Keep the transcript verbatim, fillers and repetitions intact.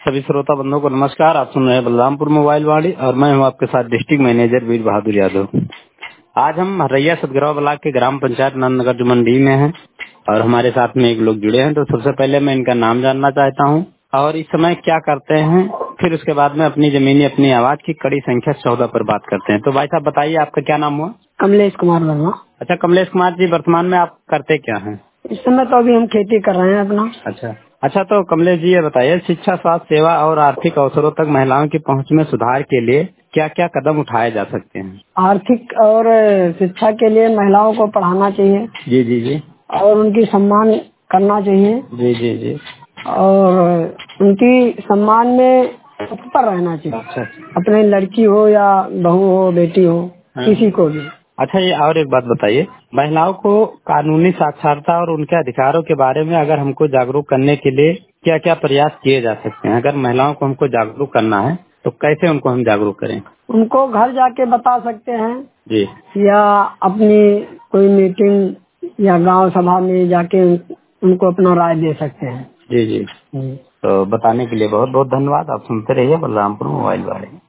सभी श्रोता बंधुओं को नमस्कार। आप सुन रहे हैं बलरामपुर मोबाइल वाणी और मैं हूं आपके साथ डिस्ट्रिक्ट मैनेजर वीर बहादुर यादव। आज हम हरैया सतगरवा ब्लॉक के ग्राम पंचायत नंदनगर जुमंडी में हैं और हमारे साथ में एक लोग जुड़े हैं। तो सबसे पहले मैं इनका नाम जानना चाहता हूं और इस समय क्या करते हैं, फिर उसके बाद में अपनी जमीनी अपनी आवाज की कड़ी संख्या चौदह पर बात करते हैं। तो भाई साहब बताइए, आपका क्या नाम हुआ? कमलेश कुमार वर्मा। अच्छा कमलेश कुमार जी, वर्तमान में आप करते क्या हैं? इस समय तो अभी हम खेती कर रहे हैं अपना। अच्छा अच्छा तो कमलेश जी ये बताइए, शिक्षा, स्वास्थ्य सेवा और आर्थिक अवसरों तक महिलाओं की पहुंच में सुधार के लिए क्या क्या कदम उठाए जा सकते हैं? आर्थिक और शिक्षा के लिए महिलाओं को पढ़ाना चाहिए जी जी जी और उनकी सम्मान करना चाहिए जी जी जी और उनकी सम्मान में तत्पर रहना चाहिए। अच्छा अपने लड़की हो या बहू हो, बेटी हो, हाँ। किसी को भी। अच्छा ये और एक बात बताइए, महिलाओं को कानूनी साक्षरता और उनके अधिकारों के बारे में अगर हमको जागरूक करने के लिए क्या क्या प्रयास किए जा सकते हैं? अगर महिलाओं को हमको जागरूक करना है तो कैसे उनको हम जागरूक करें? उनको घर जाके बता सकते हैं जी या अपनी कोई मीटिंग या गांव सभा में जाके उनको अपना राय दे सकते हैं। जी जी तो बताने के लिए बहुत बहुत धन्यवाद। आप सुनते रहिए बलरामपुर मोबाइल वाले।